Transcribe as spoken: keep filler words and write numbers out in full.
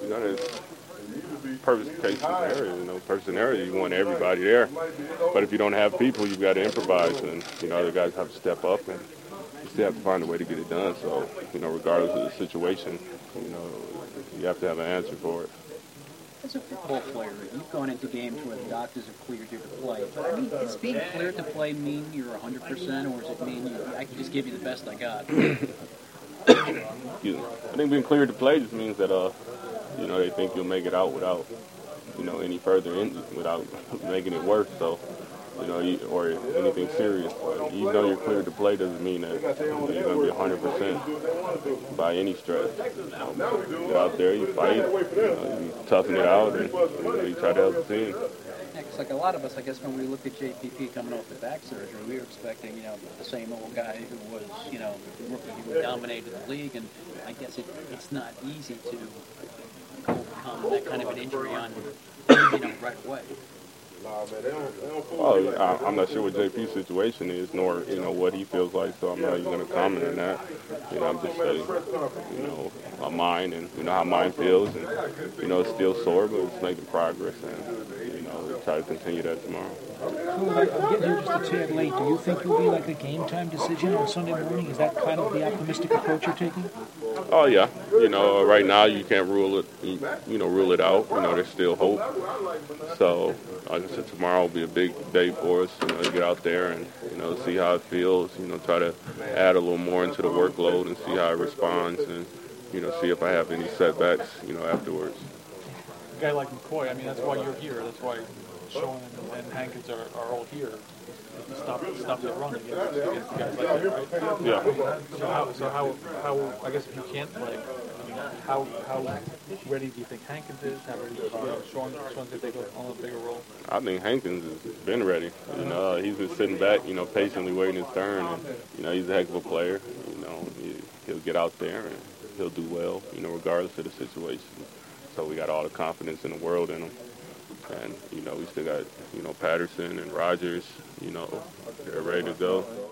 you know, it's perfect case scenario. You know, perfect scenario, you want everybody there. But if you don't have people, you've got to improvise, and you know, the guys have to step up, and you still have to find a way to get it done. So, you know, regardless of the situation, you know, you have to have an answer for it. As a football player, you've gone into games where the doctors have cleared you to play. But I mean, does being cleared to play mean you're one hundred percent, or does it mean you, I can just give you the best I got? Excuse me. I think being cleared to play just means that, uh, you know, they think you'll make it out without, you know, any further in, without making it worse. So, you know, you, or anything serious. But even though you're cleared to play doesn't mean that you know, you're going to be one hundred percent by any stretch. Um, you get out there, you fight, you, know, you toughen it out, and you, know, you try to help the team. Yeah, cause like a lot of us, I guess, when we looked at J P P coming off the back surgery, we were expecting, you know, the same old guy who was, you know, rookie who dominated the league, and I guess it, it's not easy to overcome that kind of an injury on, you know, right away. Well, I, I'm not sure what J P's situation is, nor you know what he feels like, so I'm not even going to comment on that. You know, I'm just saying, you know, my mind and you know how mine feels, and you know it's still sore, but it's making progress, and you know we'll try to continue that tomorrow. So, like, I'm getting here just a tad late. Do you think it'll be like a game time decision on Sunday morning? Is that kind of the optimistic approach you're taking? Oh yeah, you know, right now you can't rule it, you know, rule it out. You know, there's still hope. So, like I said, tomorrow will be a big day for us. You know, to get out there and you know see how it feels. You know, try to add a little more into the workload and see how it responds, and you know, see if I have any setbacks. You know, afterwards. A guy like McCoy, I mean, that's why you're here. That's why Sean and, and Hankins are, are all here. Stop, stop the run against, against guys like that, right? Yeah. So how, so how, how? I guess if you can't play, I mean, how, how ready do you think Hankins is? How ready do you think Sean, Sean's gonna take on a bigger role? I think Hankins has been ready. You know, he's been sitting back, you know, patiently waiting his turn, and you know, he's a heck of a player. You know, he, he'll get out there and he'll do well. You know, regardless of the situation. So we got all the confidence in the world in him. And, you know, we still got, you know, Patterson and Rogers, you know, they're ready to go.